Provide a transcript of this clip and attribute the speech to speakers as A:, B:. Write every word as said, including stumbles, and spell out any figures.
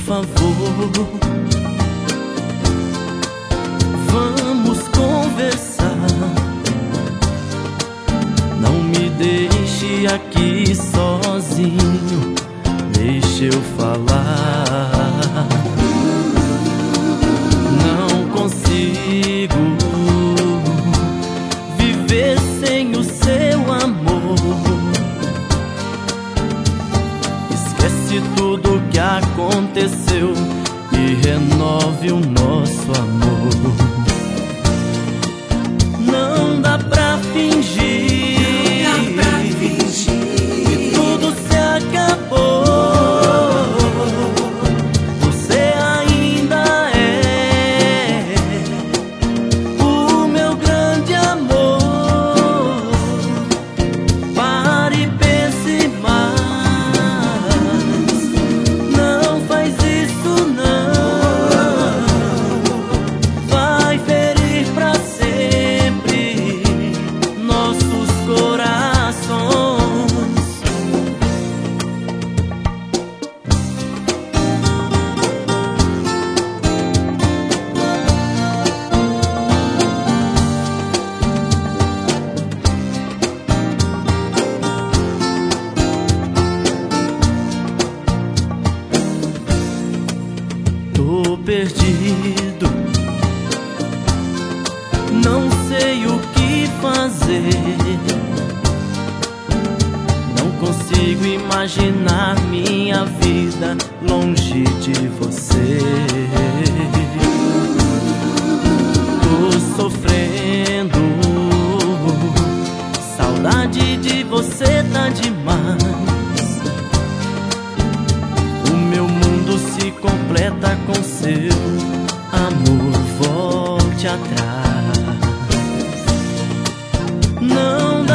A: favor, vamos conversar. Não me deixe aqui sozinho, deixe eu falar. Não consigo viver sem o seu amor. Esquece tudo que aconteceu e renove o nosso amor. Não dá pra fingir, não dá pra fingir que tudo se acabou. Você ainda é o meu grande amor. Pare e pense mais, não faz isso não. Vai ferir pra sempre nossos corações. Tô perdido, não sei o que fazer. Não consigo imaginar minha vida longe de você. Tô sofrendo, saudade de você tá demais. O meu mundo se completa com seu amor, volte atrás. Não dá